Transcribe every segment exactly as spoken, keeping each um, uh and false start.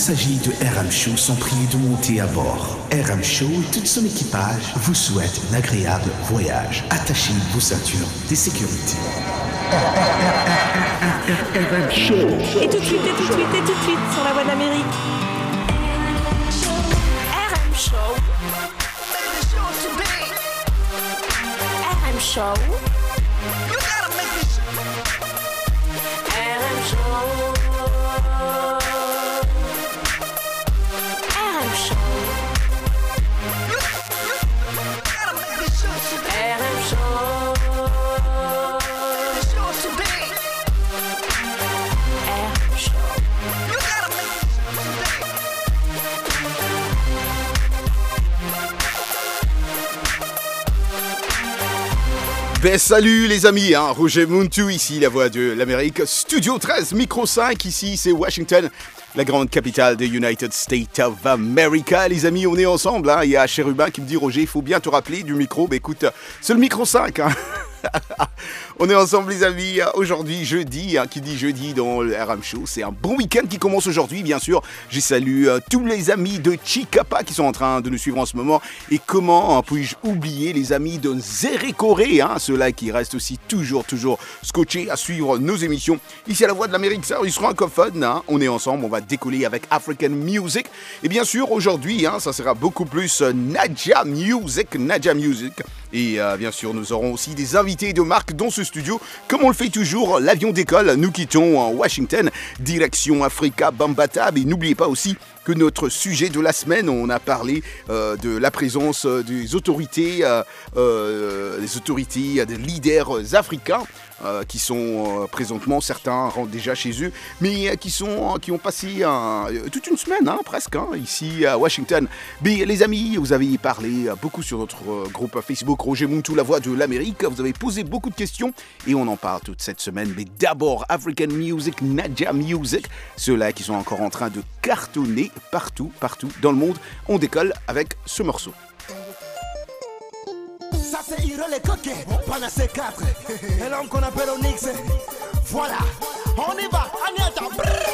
passagers de R M Show sont priés de monter à bord. R M Show et tout son équipage vous souhaitent un agréable voyage. Attachez vos ceintures de sécurité. R M Show. Et tout de suite, et tout de suite, et tout de suite sur la voie d'Amérique. R M Show. R M Show. R M Show. Ben salut les amis, hein, Roger Muntu ici, la voix de l'Amérique, Studio treize, Micro cinq, ici c'est Washington, la grande capitale des United States of America. Les amis, on est ensemble, hein. Il y a Chérubin qui me dit, Roger, il faut bien te rappeler du micro. Ben écoute, c'est le Micro cinq, hein. On est ensemble les amis, aujourd'hui jeudi, hein, qui dit jeudi dans le R M Show, c'est un bon week-end qui commence aujourd'hui, bien sûr. Je salue euh, tous les amis de Chicapa qui sont en train de nous suivre en ce moment. Et comment hein, puis-je oublier les amis de Nzérékoré, hein, ceux-là qui restent aussi toujours, toujours scotchés à suivre nos émissions. Ici à la Voix de l'Amérique, ça, ils seront francophones, hein. On est ensemble, on va décoller avec African Music. Et bien sûr, aujourd'hui, hein, ça sera beaucoup plus euh, Naija Music, Naija Music. Et euh, bien sûr, nous aurons aussi des invités de marque dans ce studio. Comme on le fait toujours, l'avion décolle. Nous quittons Washington, direction Africa, Bambata. Et n'oubliez pas aussi que notre sujet de la semaine, on a parlé euh, de la présence des autorités, euh, euh, des autorités, des leaders africains. Euh, qui sont euh, présentement, certains rentrent déjà chez eux, mais euh, qui, sont, euh, qui ont passé euh, toute une semaine, hein, presque, hein, ici à Washington. Mais les amis, vous avez parlé euh, beaucoup sur notre euh, groupe Facebook Roger Muntu, la voix de l'Amérique. Vous avez posé beaucoup de questions et on en parle toute cette semaine. Mais d'abord, African Music, Naija Music, ceux-là qui sont encore en train de cartonner partout, partout dans le monde. On décolle avec ce morceau. Ça c'est Hiro les coquets, Pana C quatre, et l'homme qu'on appelle Onyx. Voilà, on y va, Agnata.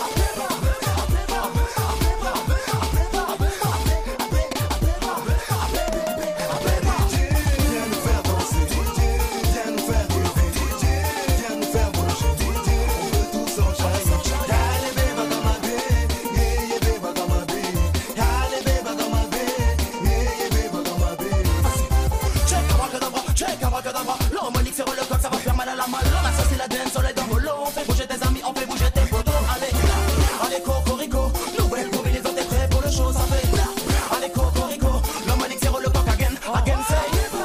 L'homme Onyx sur le corps, ça va faire mal à la malle. On a saucé la dance, on les dans l'eau. On fait bouger tes amis, on fait bouger tes potos. Allez, allez, cocorico. Nouvelle pour les autres, est prêt pour le show, ça fait. Allez, cocorico. L'homme Onyx sur le corps, again, again, say.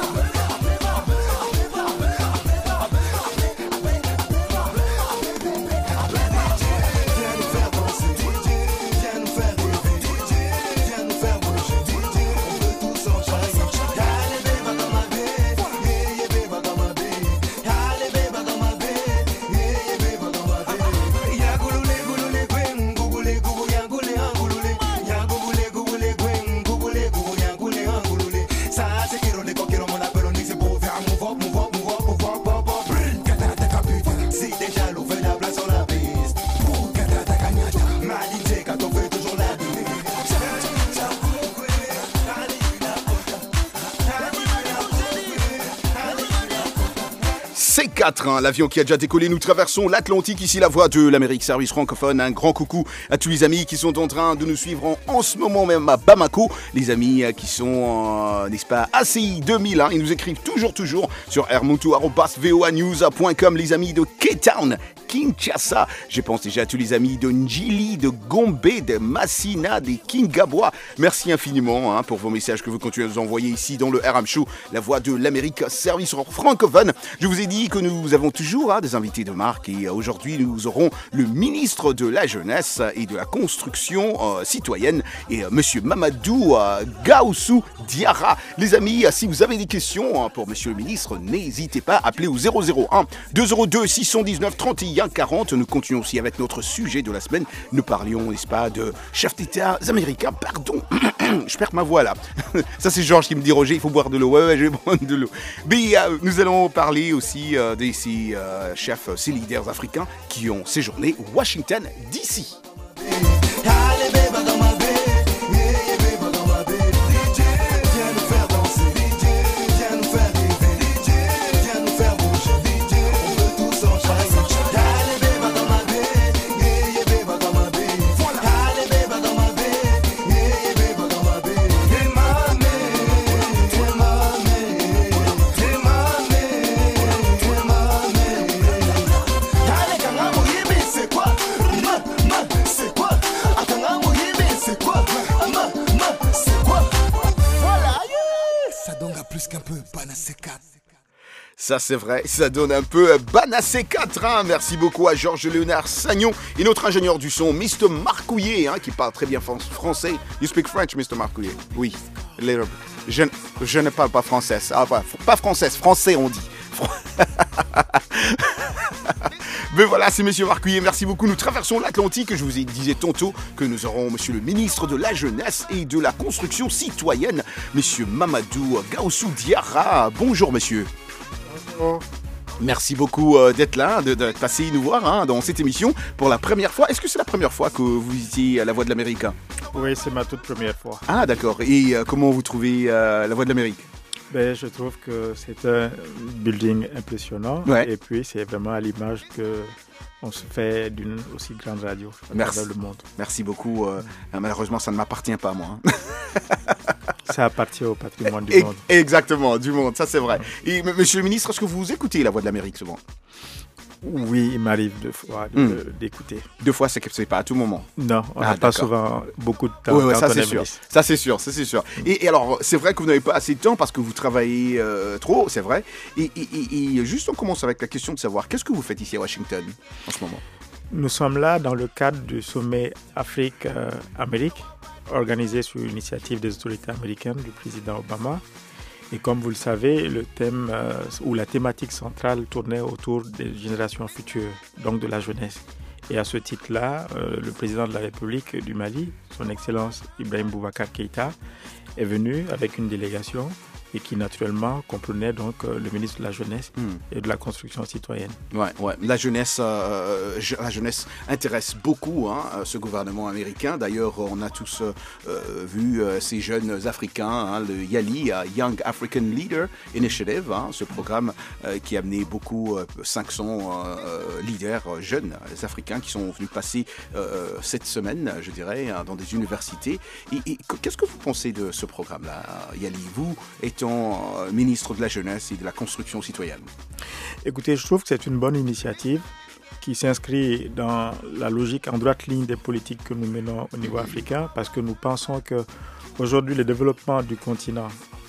C quatre, hein, l'avion qui a déjà décollé, nous traversons l'Atlantique, ici la voix de l'Amérique, service francophone. Un grand coucou à tous les amis qui sont en train de nous suivre en, en ce moment même à Bamako, les amis euh, qui sont, euh, n'est-ce pas, A C I deux mille, hein, ils nous écrivent toujours, toujours sur r muntu arobase voa news point com, les amis de Cape Town, Kinshasa. Je pense déjà à tous les amis de Njili, de Gombe, de Massina, de Kingabwa. Merci infiniment hein, pour vos messages que vous continuez à nous envoyer ici dans le R M Show, la voix de l'Amérique, service francophone. Je vous ai dit que nous avons toujours hein, des invités de marque et euh, aujourd'hui nous aurons le ministre de la Jeunesse et de la Construction euh, citoyenne et euh, monsieur Mamadou euh, Gaoussou Diarra. Les amis, euh, si vous avez des questions hein, pour monsieur le ministre, n'hésitez pas à appeler au zéro zéro un deux zéro deux six cent dix-neuf trente et un quarante. Nous continuons aussi avec notre sujet de la semaine. Nous parlions, n'est-ce pas, de chefs d'État américains. Pardon, je perds ma voix là. Ça c'est Georges qui me dit Roger, il faut boire de l'eau. Ouais, ouais, je vais prendre de l'eau. Mais euh, nous allons parler aussi euh, de ces euh, chefs, ces leaders africains qui ont séjourné Washington D C. un peu Banassé quatre. Ça c'est vrai, ça donne un peu Banassé quatre, hein. Merci beaucoup à Georges Léonard Sagnon et notre ingénieur du son, mister Marcouillet, hein, qui parle très bien français. You speak French, mister Marcouillet? Oui. Je, je ne parle pas français. Ah, pas, pas française, français on dit. Mais voilà, c'est monsieur Marcouillet, merci beaucoup. Nous traversons l'Atlantique. Je vous ai disais tantôt que nous aurons monsieur le ministre de la Jeunesse et de la Construction Citoyenne, monsieur Mamadou Gaoussou Diarra. Bonjour monsieur. Bonjour. Merci beaucoup euh, d'être là, de, de passer nous voir hein, dans cette émission pour la première fois. Est-ce que c'est la première fois que vous étiez à La Voix de l'Amérique? Oui, c'est ma toute première fois. Ah d'accord. Et euh, comment vous trouvez euh, La Voix de l'Amérique? Ben, je trouve que c'est un building impressionnant. Ouais. Et puis c'est vraiment à l'image qu'on se fait d'une aussi grande radio à travers le monde. Merci beaucoup. Euh, malheureusement, ça ne m'appartient pas moi. Hein. Ça appartient au patrimoine du Et, monde. Exactement, du monde, ça c'est vrai. Et m- monsieur le ministre, est-ce que vous écoutez La Voix de l'Amérique souvent? Oui, il m'arrive deux fois de, Mm. d'écouter. Deux fois, c'est que c'est pas à tout moment. Non, on n'a Ah, pas d'accord. souvent beaucoup de temps Oui, ouais, quand ça on c'est est sûr. ministre. Ça c'est sûr, ça c'est sûr. Et, et alors, c'est vrai que vous n'avez pas assez de temps parce que vous travaillez euh, trop, c'est vrai. Et, et- et- et juste on commence avec la question de savoir qu'est-ce que vous faites ici à Washington en ce moment? Nous sommes là dans le cadre du sommet Afrique-Amérique, organisé sur l'initiative des autorités américaines du président Obama. Et comme vous le savez, le thème euh, ou la thématique centrale tournait autour des générations futures, donc de la jeunesse. Et à ce titre-là, euh, le président de la République du Mali, son Excellence Ibrahim Boubacar Keïta, est venu avec une délégation et qui naturellement comprenait donc euh, le ministre de la Jeunesse Mm. et de la Construction citoyenne. Ouais, ouais. La jeunesse, euh, je- la jeunesse intéresse beaucoup hein, ce gouvernement américain. D'ailleurs, on a tous euh, euh, vu euh, ces jeunes Africains, hein, le YALI, euh, Young African Leader Initiative, hein, ce programme euh, qui a amené beaucoup, euh, cinq cents euh, leaders euh, jeunes euh, Africains qui sont venus passer euh, cette semaine, je dirais, hein, dans des universités. Et, et qu'est-ce que vous pensez de ce programme-là, YALI, vous étant euh, ministre de la Jeunesse et de la Construction citoyenne? Écoutez, je trouve que c'est une bonne initiative qui s'inscrit dans la logique en droite ligne des politiques que nous menons au niveau africain parce que nous pensons que aujourd'hui le développement du continent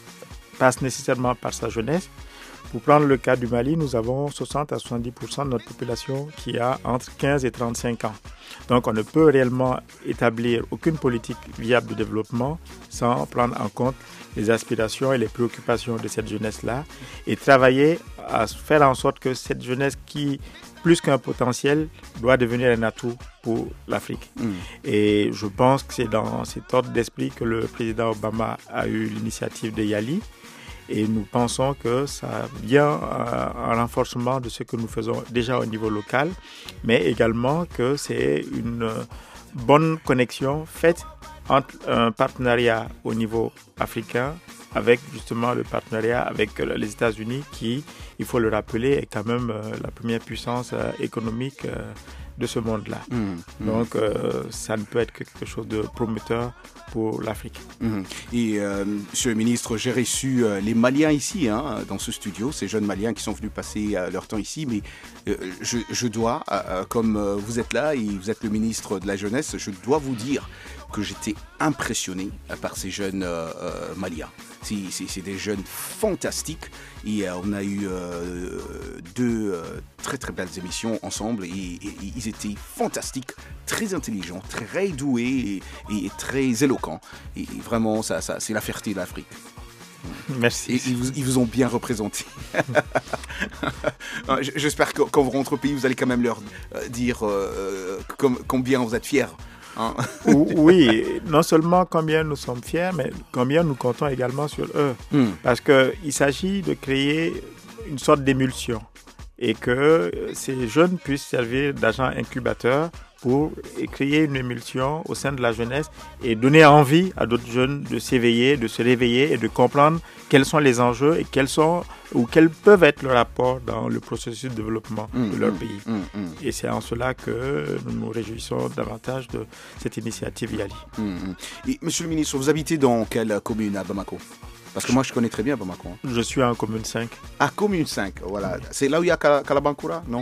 passe nécessairement par sa jeunesse. Pour prendre le cas du Mali, nous avons soixante à soixante-dix pour cent de notre population qui a entre quinze et trente-cinq ans. Donc on ne peut réellement établir aucune politique viable de développement sans prendre en compte les aspirations et les préoccupations de cette jeunesse-là et travailler à faire en sorte que cette jeunesse qui, plus qu'un potentiel, doit devenir un atout pour l'Afrique. Mm. Et je pense que c'est dans cet ordre d'esprit que le président Obama a eu l'initiative de YALI. Et nous pensons que ça vient en renforcement de ce que nous faisons déjà au niveau local, mais également que c'est une bonne connexion faite entre un partenariat au niveau africain avec justement le partenariat avec les États-Unis qui, il faut le rappeler, est quand même la première puissance économique de ce monde-là. Mmh, mmh. Donc euh, ça ne peut être que quelque chose de prometteur pour l'Afrique. Mmh. Et euh, Monsieur le ministre, j'ai reçu euh, les Maliens ici, hein, dans ce studio, ces jeunes Maliens qui sont venus passer euh, leur temps ici, mais euh, je, je dois, euh, comme euh, vous êtes là et vous êtes le ministre de la Jeunesse, je dois vous dire que j'étais impressionné par ces jeunes euh, euh, Maliens. C'est, c'est, c'est des jeunes fantastiques et euh, on a eu euh, deux euh, très très belles émissions ensemble et, et, et ils étaient fantastiques, très intelligents, très doués et, et très éloquents. Et, et vraiment, ça, ça, c'est la fierté de l'Afrique. Merci. Et ils vous, ils vous ont bien représenté. J'espère que quand vous rentrez au pays, vous allez quand même leur dire euh, com- combien vous êtes fiers. Hein. Oui, non seulement combien nous sommes fiers, mais combien nous comptons également sur eux. Mm. Parce qu'il s'agit de créer une sorte d'émulsion et que ces jeunes puissent servir d'agents incubateurs pour créer une émulsion au sein de la jeunesse et donner envie à d'autres jeunes de s'éveiller, de se réveiller et de comprendre quels sont les enjeux et quels sont ou quels peuvent être leurs rapports dans le processus de développement mmh, de leur mmh, pays. Mmh, mmh. Et c'est en cela que nous nous réjouissons davantage de cette initiative YALI. Mmh. Et, Monsieur le ministre, vous habitez dans quelle commune à Bamako ? Parce que moi, je connais très bien Bamako. Hein. Je suis en commune cinq. Ah, commune cinq, voilà. C'est là où il y a Kalabankura, non ?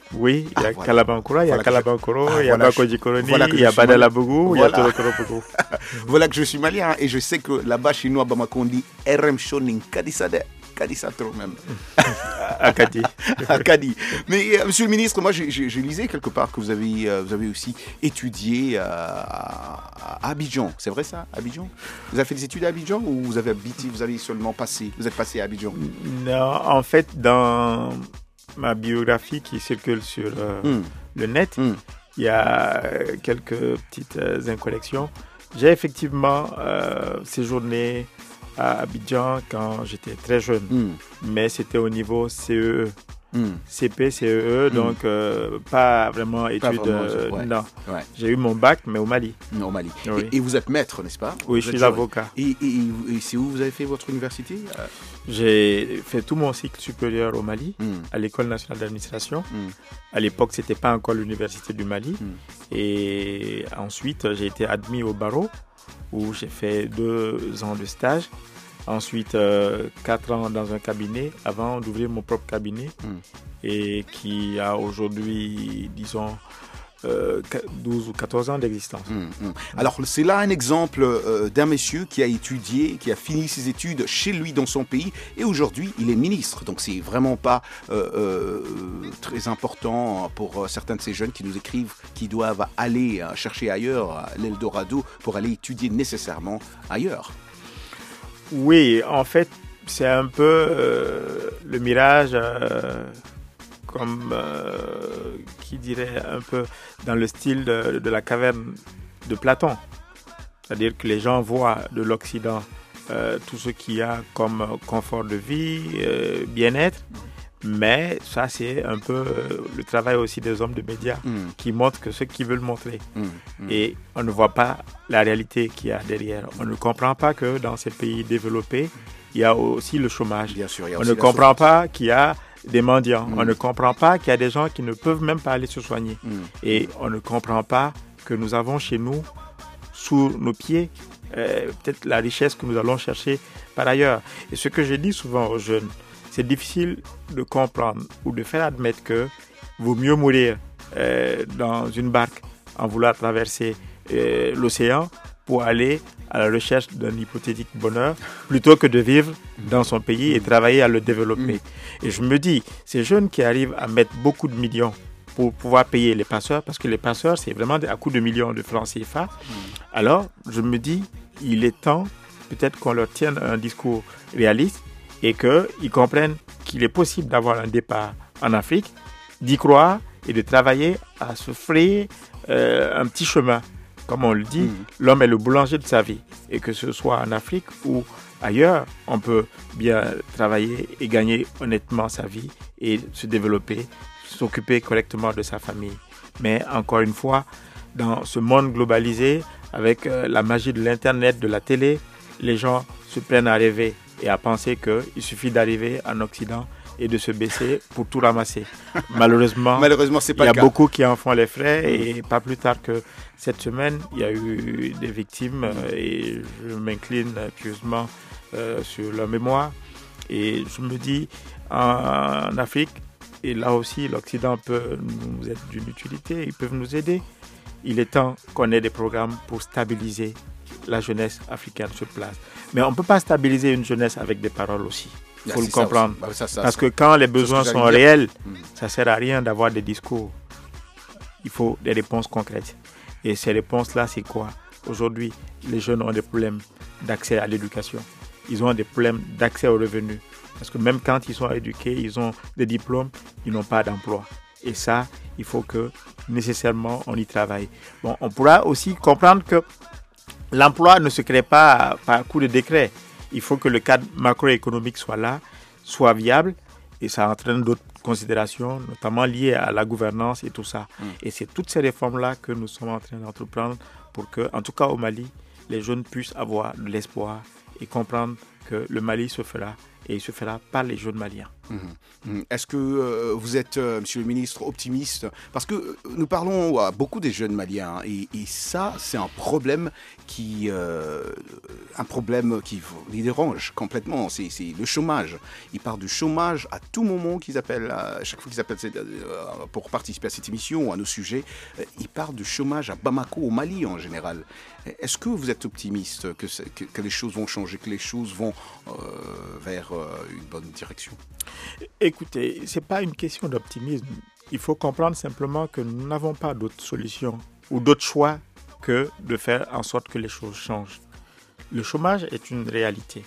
Oui, il y a Ah, voilà. Kalabankura, il y a Voilà que je- Kalabankoro, Ah, il y a voilà, Bako je- Jikoroni, voilà que il y je a suis Badala malien. Bougou, il y a Voilà. Torokoro Bougou. Voilà que je suis malien hein, et je sais que là-bas chez nous à Bamako on dit R M Shoning Kadisade. Kadisa trop même. Akati. Akadi. Mais euh, monsieur le ministre, moi je, je- je lisais quelque part que vous avez, euh, vous avez aussi étudié euh, à, à Abidjan. C'est vrai ça, Abidjan? Vous avez fait des études à Abidjan ou vous avez habité, vous avez seulement passé, vous êtes passé à Abidjan? Non, en fait, dans ma biographie qui circule sur euh, Hmm. le net, Hmm. il y a euh, quelques petites euh, incorrections. J'ai effectivement euh, séjourné à Abidjan quand j'étais très jeune, Hmm. mais c'était au niveau C E E. Hmm. C P, C E E, Mm. donc euh, pas vraiment études. vraiment, euh, ouais. Non, Ouais, j'ai eu mon bac, mais au Mali. au Mali. Oui. Et, et vous êtes maître, n'est-ce pas? Oui, Vous je êtes suis juriste. avocat. Et, et- et c'est où vous avez fait votre université? Euh, J'ai fait tout mon cycle supérieur au Mali, hmm. à l'École nationale d'administration. Hmm. À l'époque, c'était pas encore l'université du Mali. Mm. Et ensuite, j'ai été admis au barreau, où j'ai fait deux ans de stage. Ensuite, euh, quatre ans dans un cabinet, avant d'ouvrir mon propre cabinet, Mm. et qui a aujourd'hui, disons, euh, douze ou quatorze ans d'existence. Hum, hum. Alors, c'est là un exemple euh, d'un monsieur qui a étudié, qui a fini ses études chez lui dans son pays et aujourd'hui, il est ministre. Donc, c'est vraiment pas euh, euh, très important pour euh, certains de ces jeunes qui nous écrivent qu'ils doivent aller euh, chercher ailleurs, à l'Eldorado, pour aller étudier nécessairement ailleurs. Oui, en fait, c'est un peu euh, le mirage, euh, comme euh, qui dirait un peu dans le style de, de la caverne de Platon. C'est-à-dire que les gens voient de l'Occident euh, tout ce qu'il y a comme confort de vie, euh, bien-être, mais ça c'est un peu euh, le travail aussi des hommes de médias Hum, qui montrent que ce qu'ils veulent montrer. hum, hum. Et on ne voit pas la réalité qu'il y a derrière. On ne comprend pas que dans ces pays développés, il y a aussi le chômage. Bien sûr, il y a On aussi ne la comprend souffrance. pas qu'il y a des mendiants. Mm. On ne comprend pas qu'il y a des gens qui ne peuvent même pas aller se soigner. Hum, Et on ne comprend pas que nous avons chez nous, sous nos pieds, euh, peut-être la richesse que nous allons chercher par ailleurs. Et ce que je dis souvent aux jeunes, c'est difficile de comprendre ou de faire admettre que vaut mieux mourir euh, dans une barque en voulant traverser euh, l'océan pour aller à la recherche d'un hypothétique bonheur plutôt que de vivre dans son pays et travailler à le développer. Et je me dis, ces jeunes qui arrivent à mettre beaucoup de millions pour pouvoir payer les passeurs, parce que les passeurs, c'est vraiment à coût de millions de francs C F A, alors je me dis, il est temps peut-être qu'on leur tienne un discours réaliste et qu'ils comprennent qu'il est possible d'avoir un départ en Afrique, d'y croire et de travailler à se frayer euh, un petit chemin. Comme on le dit, Mhm. l'homme est le boulanger de sa vie. Et que ce soit en Afrique ou ailleurs, on peut bien travailler et gagner honnêtement sa vie et se développer, s'occuper correctement de sa famille. Mais encore une fois, dans ce monde globalisé, avec euh, la magie de l'Internet, de la télé, les gens se prennent à rêver et à penser qu'il suffit d'arriver en Occident et de se baisser pour tout ramasser. Malheureusement, Malheureusement, c'est pas il y a le cas. beaucoup qui en font les frais et pas plus tard que cette semaine, il y a eu des victimes euh, et je m'incline pieusement euh, sur leur mémoire. Et je me dis, en, en Afrique, et là aussi l'Occident peut nous être d'une utilité, ils peuvent nous aider. Il est temps qu'on ait des programmes pour stabiliser la jeunesse africaine sur place. Mais on ne peut pas stabiliser une jeunesse avec des paroles aussi. Il Ah, faut le c'est ça comprendre. aussi. Bah, ça, ça, Parce ça. que quand les ce besoins que sont j'allais dire. réels, Mm. ça ne sert à rien d'avoir des discours. Il faut des réponses concrètes. Et ces réponses-là, c'est quoi? Aujourd'hui, les jeunes ont des problèmes d'accès à l'éducation. Ils ont des problèmes d'accès aux revenus. Parce que même quand ils sont éduqués, ils ont des diplômes, ils n'ont pas d'emploi. Et ça, il faut que nécessairement on y travaille. Bon, on pourra aussi comprendre que l'emploi ne se crée pas par coup de décret. Il faut que le cadre macroéconomique soit là, soit viable, et ça entraîne d'autres considérations, notamment liées à la gouvernance et tout ça. Mm. Et c'est toutes ces réformes-là que nous sommes en train d'entreprendre pour que, en tout cas au Mali, les jeunes puissent avoir de l'espoir et comprendre que le Mali se fera et il se fera par les jeunes maliens. Mmh. Est-ce que euh, vous êtes, euh, monsieur le ministre, optimiste? Parce que euh, nous parlons à beaucoup des jeunes maliens, hein, et, et ça, c'est un problème qui, euh, un problème qui les dérange complètement. C'est, c'est le chômage. Ils parlent du chômage à tout moment qu'ils appellent, à chaque fois qu'ils appellent euh, pour participer à cette émission ou à nos sujets. Euh, ils parlent du chômage à Bamako, au Mali en général. Est-ce que vous êtes optimiste que, que, que les choses vont changer, que les choses vont euh, vers euh, une bonne direction? Écoutez, ce n'est pas une question d'optimisme. Il faut comprendre simplement que nous n'avons pas d'autre solution ou d'autre choix que de faire en sorte que les choses changent. Le chômage est une réalité.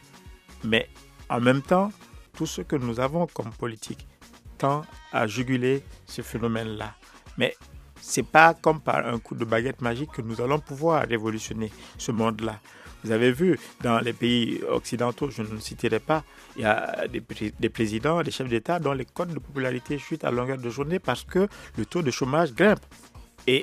Mais en même temps, tout ce que nous avons comme politique tend à juguler ce phénomène-là. Mais ce n'est pas comme par un coup de baguette magique que nous allons pouvoir révolutionner ce monde-là. Vous avez vu, dans les pays occidentaux, je ne citerai pas, il y a des, des présidents, des chefs d'État dont les cotes de popularité chutent à longueur de journée parce que le taux de chômage grimpe. Et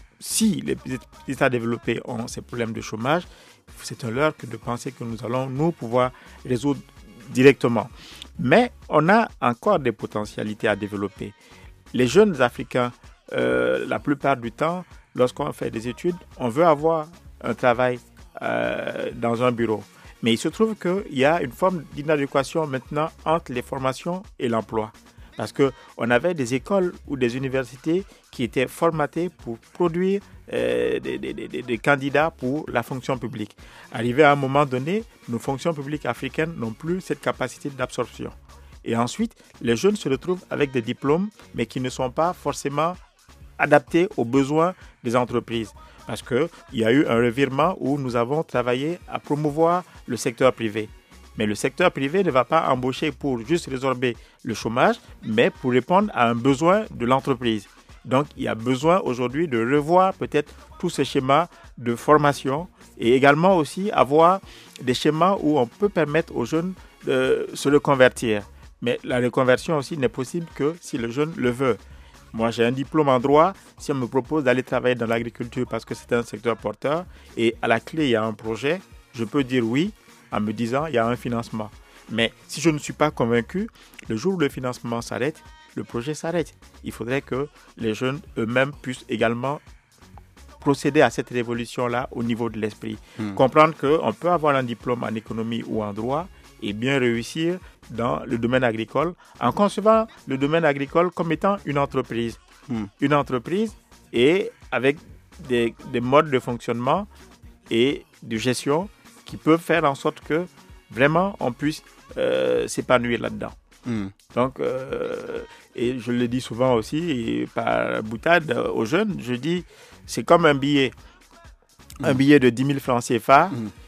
si les États développés ont ces problèmes de chômage, c'est un leurre que de penser que nous allons, nous, pouvoir résoudre directement. Mais on a encore des potentialités à développer. Les jeunes Africains, euh, la plupart du temps, lorsqu'on fait des études, on veut avoir un travail Euh, dans un bureau. Mais il se trouve qu'il y a une forme d'inadéquation maintenant entre les formations et l'emploi. Parce qu'on avait des écoles ou des universités qui étaient formatées pour produire euh, des, des, des, des candidats pour la fonction publique. Arrivé à un moment donné, nos fonctions publiques africaines n'ont plus cette capacité d'absorption. Et ensuite, les jeunes se retrouvent avec des diplômes, mais qui ne sont pas forcément adaptés aux besoins des entreprises. Parce qu'il y a eu un revirement où nous avons travaillé à promouvoir le secteur privé. Mais le secteur privé ne va pas embaucher pour juste résorber le chômage, mais pour répondre à un besoin de l'entreprise. Donc, il y a besoin aujourd'hui de revoir peut-être tous ces schémas de formation et également aussi avoir des schémas où on peut permettre aux jeunes de se reconvertir. Mais la reconversion aussi n'est possible que si le jeune le veut. Moi, j'ai un diplôme en droit. Si on me propose d'aller travailler dans l'agriculture parce que c'est un secteur porteur et à la clé, il y a un projet, je peux dire oui en me disant il y a un financement. Mais si je ne suis pas convaincu, le jour où le financement s'arrête, le projet s'arrête. Il faudrait que les jeunes eux-mêmes puissent également procéder à cette révolution-là au niveau de l'esprit. Mmh. Comprendre qu'on peut avoir un diplôme en économie ou en droit et bien réussir dans le domaine agricole, en concevant le domaine agricole comme étant une entreprise. Mmh. Une entreprise et avec des, des modes de fonctionnement et de gestion qui peuvent faire en sorte que vraiment on puisse euh, s'épanouir là-dedans. Mmh. Donc, euh, et je le dis souvent aussi par boutade aux jeunes, je dis c'est comme un billet, mmh. un billet de dix mille francs C F A, mmh.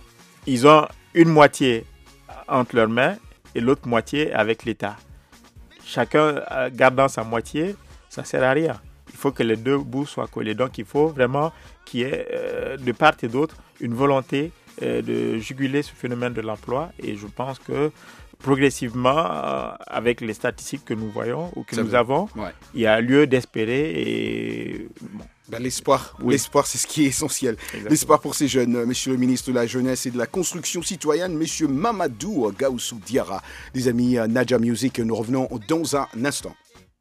ils ont une moitié entre leurs mains et l'autre moitié avec l'État. Chacun gardant sa moitié, ça ne sert à rien. Il faut que les deux bouts soient collés. Donc, il faut vraiment qu'il y ait euh, de part et d'autre une volonté euh, de juguler ce phénomène de l'emploi. Et je pense que progressivement, euh, avec les statistiques que nous voyons ou que ça nous va. avons, ouais. il y a lieu d'espérer. Et bon. Ben, l'espoir, oui. l'espoir, c'est ce qui est essentiel. Exactement. L'espoir pour ces jeunes. Monsieur le ministre de la Jeunesse et de la Construction citoyenne, Monsieur Mamadou Gaoussou Diarra. Les amis Naija Music, nous revenons dans un instant.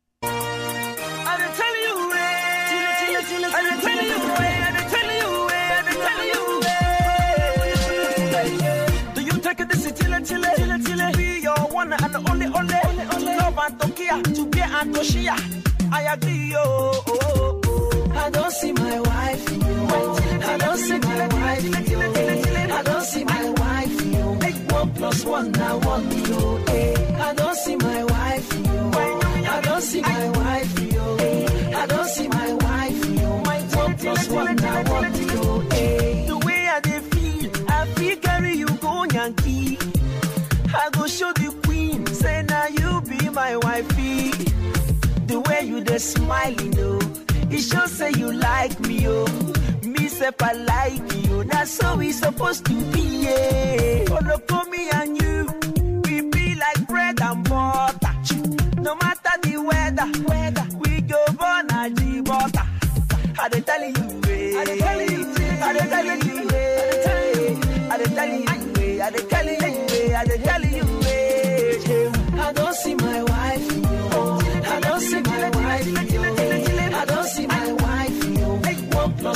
I don't see my wife in you. I don't see my wife in you. I don't see my wife in you. Make one plus one now one you. I don't see my wife in you. I don't see my wife in you. I don't see my wife in you. One plus one now one you. The way I dey feel, I feel carry you go Yankee. I go show the queen, say now you be my wifey. The way you dey smile, you know. It shows say you like me, oh. Me say I like you. That's so we supposed to be, yeah. Follow for me and you, we be like bread and butter. No matter the weather, weather we go born a G butter. I dey tell you, I dey tell you, I dey tell you, I dey tell you, I dey tell you, I dey tell you, I dey tell you.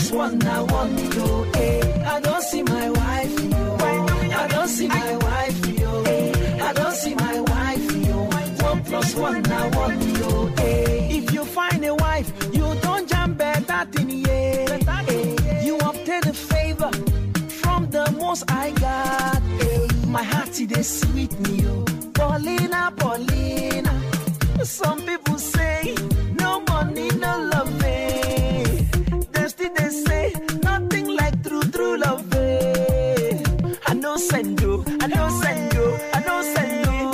plus one, I want you. Hey, I don't see my wife, yo. I don't see my wife, yo. I don't see my wife, yo. One plus one, I want you. Hey, if you find a wife, you don't jump better than yeah. Hey, you obtain a favor from the most I got. Hey, my heart is sweet, me, yo. Paulina, Paulina. Some people say no money, no love. Eh. They still they say nothing like true, true love. Eh. I know send you, I know send you, I know send you.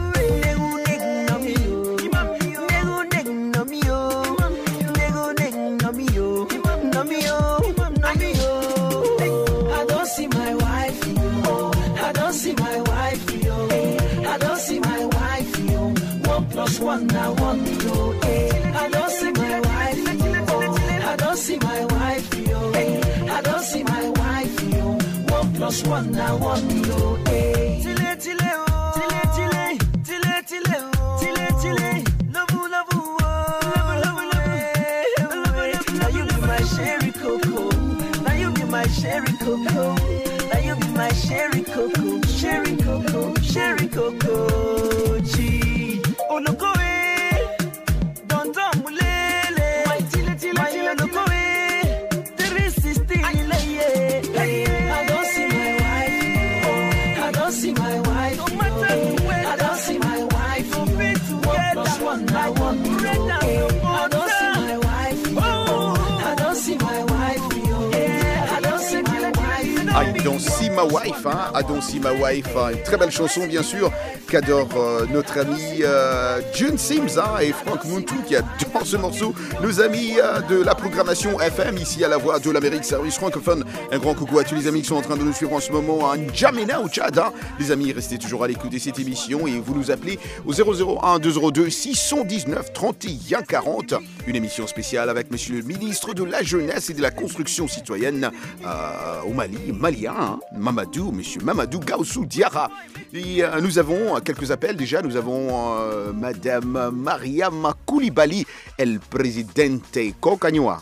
I don't see my wife, yo. I don't see my wife, yo. I don't see my wife, yo. One plus one, I want you. I don't see my wife, yo. I don't see my wife, yo. I don't see my wife, yo. One plus one, I want you. Tile, tile, oh. Tile, tile, tile, tile, oh. Tile, tile, love you, love you, oh. Love you, love you, now you be my cherry cocoa. Now you be my cherry cocoa. Now you be my cherry cocoa. Cherry cocoa, cherry cocoa. Gee, oh look away. Don't don't mulele. My tile, tile, my look away. three sixteen, yeah. I don't see my wife. I don't see my wife. No matter where. I don't see my wife. One plus one, I want you. I don't see my wife. I don't see my wife. I don't see my wife. I don't see my wife, hein. I don't see my wife, hein. Une très belle chanson bien sûr qu'adore euh, notre ami euh, June Sims, hein, et Frank Muntu qui adore ce morceau. Nos amis euh, de la programmation F M ici à la Voix de l'Amérique, service francophone. Un grand coucou à tous les amis qui sont en train de nous suivre en ce moment à N'Djamena au Tchad, hein. Les amis, restez toujours à l'écoute de cette émission et vous nous appelez au zéro zéro un deux zéro deux six cent dix-neuf trente et un quarante. Une émission spéciale avec monsieur le ministre de la Jeunesse et de la Construction citoyenne euh, au Mali, malien, hein, Mamadou, monsieur Mamadou Gaussou Diarra. Et euh, nous avons quelques appels déjà. Nous avons euh, madame Mariam Koulibaly, el presidente Cocagnua.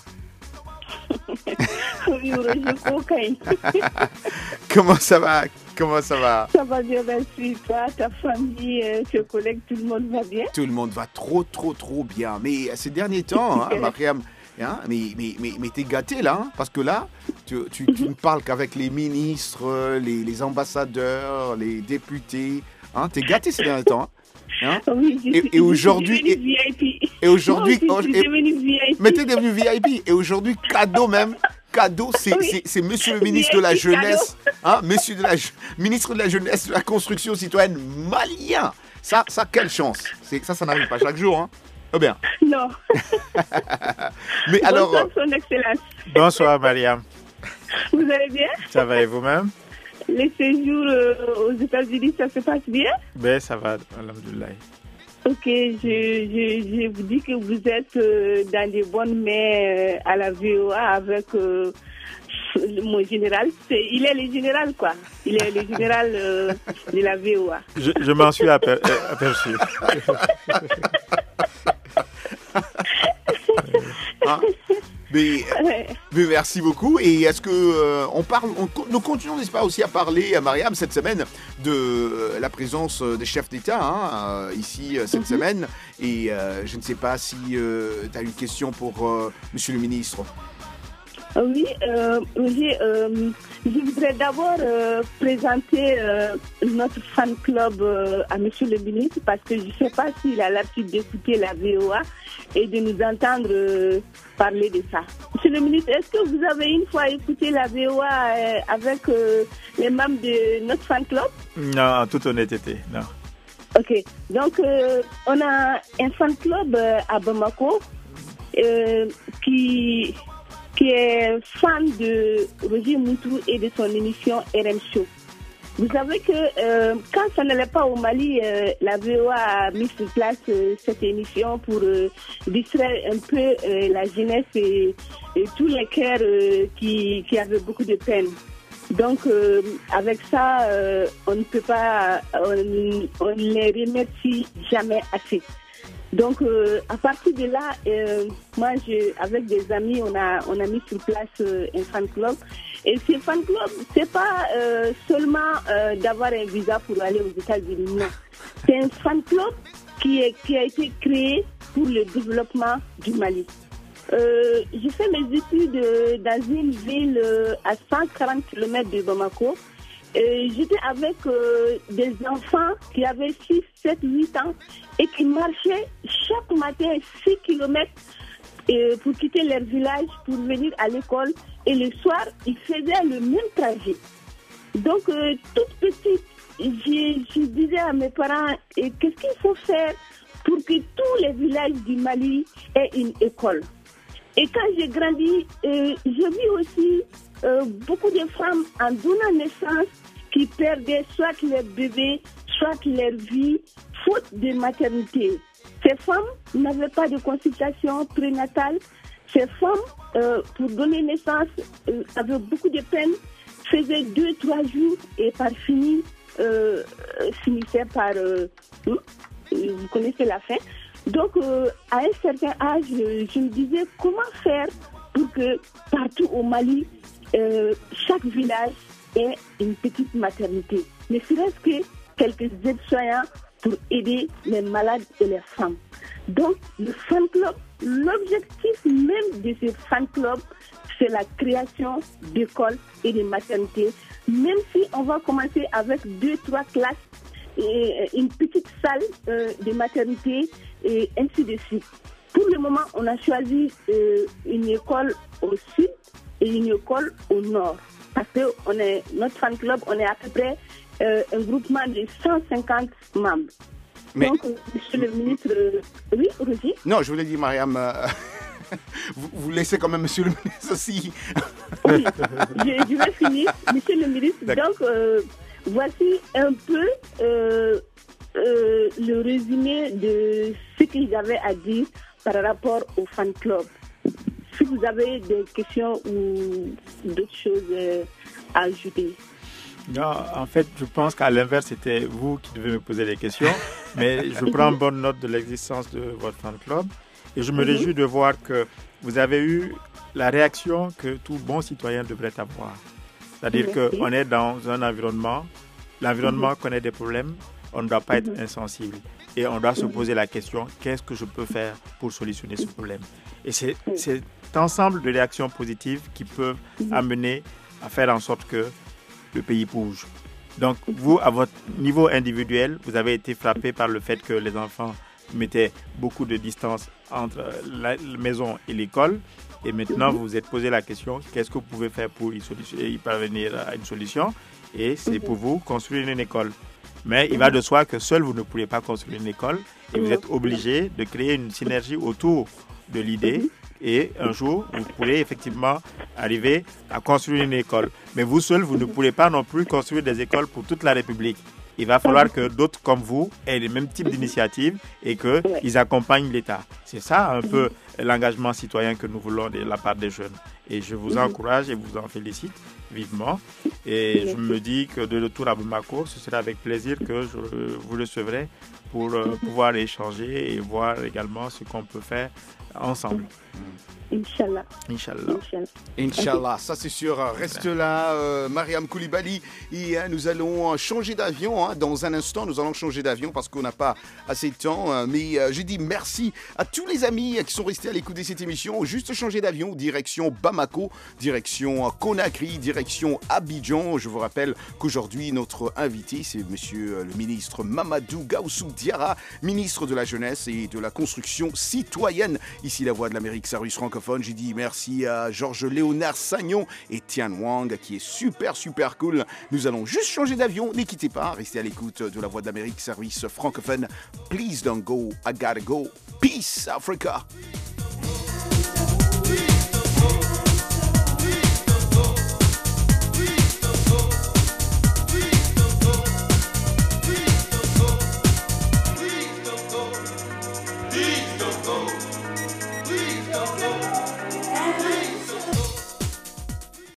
Comment ça va? Comment ça va? Ça va bien, merci. Toi, ta famille, euh, tes collègues, tout le monde va bien? Tout le monde va trop, trop, trop bien. Mais ces derniers temps, hein, Mariam, hein, mais, mais, mais, mais t'es gâté là, hein, parce que là, tu, tu, tu ne parles qu'avec les ministres, les, les ambassadeurs, les députés. Hein, t'es gâté ces derniers temps. Hein? Oui, je et, suis, et aujourd'hui, je suis devenue V I P. Et aujourd'hui, Moi aussi, je suis devenue V I P. Mais t'es devenu V I P. Et aujourd'hui, cadeau même. Cadeau, c'est, oui. c'est, c'est monsieur le ministre de la Jeunesse, hein, monsieur de la, ministre de la Jeunesse, de la Construction citoyenne malien. Ça, ça quelle chance. C'est, ça, ça n'arrive pas chaque jour. Hein. Oh bien. Non. Mais alors. Bonsoir, son excellence. Bonsoir, Mariam. Vous allez bien? Ça va et vous-même? Les séjours euh, aux États-Unis, ça se passe bien? Ben, ça va, alhamdoulilah. Ok, je, je, je vous dis que vous êtes euh, dans des bonnes mains euh, à la V O A avec euh, mon général. C'est, il est le général, quoi. Il est le général euh, de la V O A. Je, je m'en suis aper- aperçu. Hein? Mais, mais merci beaucoup. Et est-ce que euh, on parle, on, nous continuons, n'est-ce pas, aussi à parler à Mariam cette semaine de euh, la présence des chefs d'État hein, euh, ici euh, cette mm-hmm. semaine. Et euh, je ne sais pas si euh, tu as une question pour euh, Monsieur le ministre. Oui, euh, Roger, euh, je voudrais d'abord euh, présenter euh, notre fan club euh, à Monsieur le ministre parce que je ne sais pas s'il a l'habitude d'écouter la V O A et de nous entendre euh, parler de ça. Monsieur le ministre, est-ce que vous avez une fois écouté la V O A euh, avec euh, les membres de notre fan club? Non, en toute honnêteté, non. Ok, donc euh, on a un fan club euh, à Bamako euh, qui... qui est fan de Roger Muntu et de son émission R M Show. Vous savez que euh, quand ça n'allait pas au Mali, euh, la V O A a mis sur place euh, cette émission pour euh, distraire un peu euh, la jeunesse et, et tous les cœurs euh, qui, qui avaient beaucoup de peine. Donc euh, avec ça, euh, on ne peut pas, on, on les remercie jamais assez. Donc, euh, à partir de là, euh, moi, je, avec des amis, on a, on a mis sur place euh, un fan club. Et ce fan club, c'est pas euh, seulement euh, d'avoir un visa pour aller aux États-Unis, non. C'est un fan club qui, est, qui a été créé pour le développement du Mali. Euh, j'ai fait mes études euh, dans une ville euh, à cent quarante kilomètres de Bamako. Et j'étais avec euh, des enfants qui avaient six, sept, huit ans et qui marchaient chaque matin six kilomètres euh, pour quitter leur village pour venir à l'école. Et le soir, ils faisaient le même trajet. Donc, euh, toute petite, je, je disais à mes parents, et qu'est-ce qu'il faut faire pour que tous les villages du Mali aient une école. Et quand j'ai grandi, euh, j'ai vu aussi euh, beaucoup de femmes en donnant naissance qui perdaient soit leur bébé, soit leur vie, faute de maternité. Ces femmes n'avaient pas de consultation prénatale. Ces femmes, euh, pour donner naissance, euh, avaient beaucoup de peine, faisaient deux, trois jours et par fini, euh, finissaient par... Euh, vous connaissez la fin. Donc, euh, à un certain âge, je, je me disais comment faire pour que partout au Mali, euh, chaque village ait une petite maternité. Ne serait-ce que quelques aides-soignants pour aider les malades et les femmes. Donc, le fan club, l'objectif même de ce fan club, c'est la création d'écoles et de maternités. Même si on va commencer avec deux, trois classes, et une petite salle euh, de maternité et ainsi de suite. Pour le moment, on a choisi euh, une école au sud et une école au nord. Parce que on est, notre fan club, on est à peu près euh, un groupement de cent cinquante membres. Mais... Donc, monsieur le ministre... Euh, oui, Roger? Non, je voulais dire, Mariam... Euh... Vous, vous laissez quand même monsieur le ministre aussi. Oui, je, je vais finir. Monsieur le ministre, donc... Euh, voici un peu euh, euh, le résumé de ce que j'avais à dire par rapport au fan club. Si vous avez des questions ou d'autres choses euh, à ajouter. Non, en fait, je pense qu'à l'inverse, c'était vous qui devez me poser des questions. Mais je prends bonne note de l'existence de votre fan club. Et je me mm-hmm. réjouis de voir que vous avez eu la réaction que tout bon citoyen devrait avoir. C'est-à-dire Merci. qu'on est dans un environnement, l'environnement mm-hmm. connaît des problèmes, on ne doit pas être mm-hmm. insensible. Et on doit mm-hmm. se poser la question, qu'est-ce que je peux faire pour solutionner ce problème? Et c'est mm-hmm. cet ensemble de réactions positives qui peuvent mm-hmm. amener à faire en sorte que le pays bouge. Donc vous, à votre niveau individuel, vous avez été frappé par le fait que les enfants mettaient beaucoup de distance entre la maison et l'école. Et maintenant, vous vous êtes posé la question, qu'est-ce que vous pouvez faire pour y, y parvenir à une solution? Et c'est pour vous construire une école. Mais il va de soi que seul, vous ne pourrez pas construire une école. Et vous êtes obligé de créer une synergie autour de l'idée. Et un jour, vous pourrez effectivement arriver à construire une école. Mais vous seul, vous ne pourrez pas non plus construire des écoles pour toute la République. Il va falloir que d'autres comme vous aient les mêmes types d'initiatives et qu'ils accompagnent l'État. C'est ça un peu l'engagement citoyen que nous voulons de la part des jeunes. Et je vous encourage et vous en félicite vivement. Et je me dis que de retour à Bamako, ce sera avec plaisir que je vous recevrai pour pouvoir échanger et voir également ce qu'on peut faire ensemble. Inch'Allah. Inch'Allah. Inch'Allah, ça c'est sûr. Reste là, euh, Mariam Koulibaly. Et hein, nous allons changer d'avion. Hein. Dans un instant, nous allons changer d'avion parce qu'on n'a pas assez de temps. Hein. Mais euh, je dis merci à tous les amis qui sont restés à l'écoute de cette émission. Juste changer d'avion, direction Bamako, direction Conakry, direction Abidjan. Je vous rappelle qu'aujourd'hui, notre invité, c'est monsieur le ministre Mamadou Gaoussou Diarra, ministre de la Jeunesse et de la Construction citoyenne. Ici, la Voix de l'Amérique, service francophone. J'ai dit merci à Georges Léonard Sagnon et Tian Wang qui est super super cool. Nous allons juste changer d'avion, ne quittez pas, restez à l'écoute de la Voix de l'Amérique, service francophone. Please don't go, I gotta go. Peace, Africa.